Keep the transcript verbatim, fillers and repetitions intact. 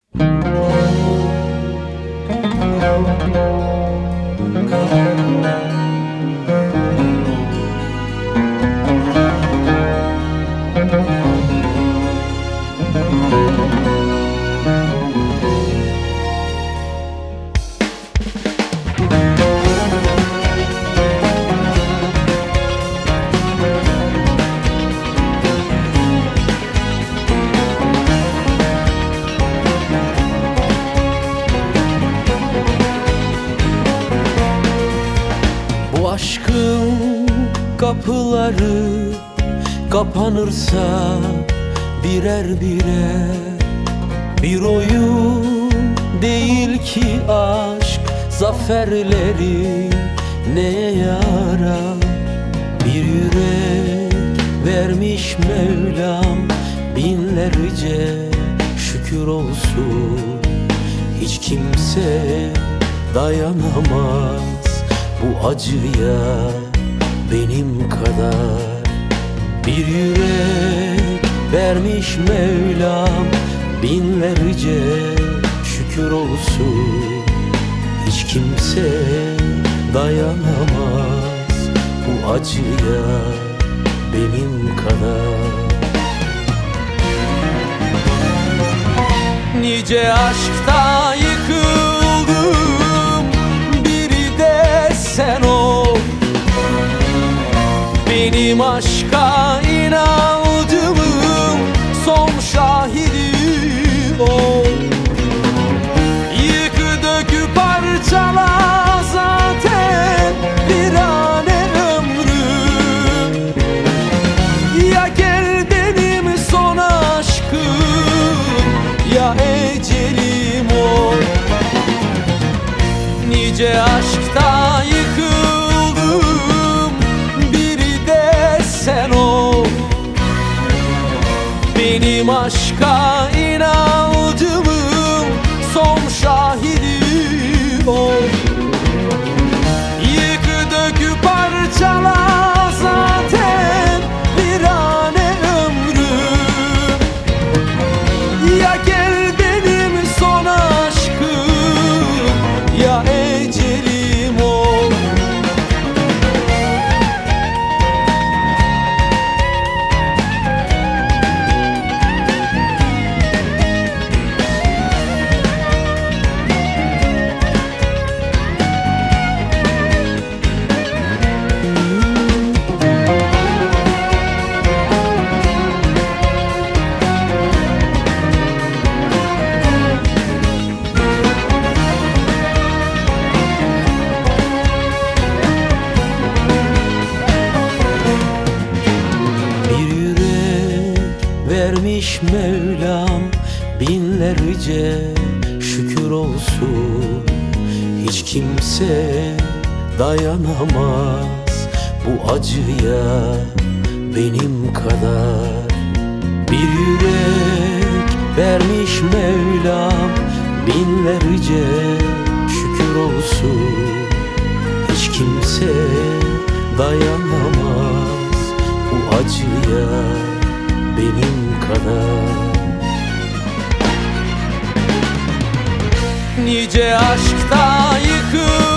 Bu aşkın kapıları kapanırsa birer birer, bir oyun değil ki aşk zaferleri neye yarar? Bir yürek vermiş Mevlam, binlerce şükür olsun. Hiç kimse dayanamaz bu acıya benim kadar. Bir yürek vermiş Mevlam, binlerce şükür olsun. Hiç kimse dayanamaz bu acıya benim kadar. Nice aşkta yıkıldım, biri de sen ol. Benim aşka inancımın son şahidi ol. Yık dökü parçala zaten bir ane ömrüm. Ya gel benim son aşkım, ya ecelim ol. Nice aşkta yıkıldım, biri de sen ol. Benim aşka inancımın son şahidi ol. Yık dökü parçala zaten bir ane ömrüm. Ya gel benim son aşkım, ya ecelim ol. Vermiş Mevlam, binlerce şükür olsun. Hiç kimse dayanamaz bu acıya benim kadar. Bir yürek vermiş Mevlam, binlerce şükür olsun. Hiç kimse dayanamaz bu acıya benim kadar. Nice aşkta yıkıldım,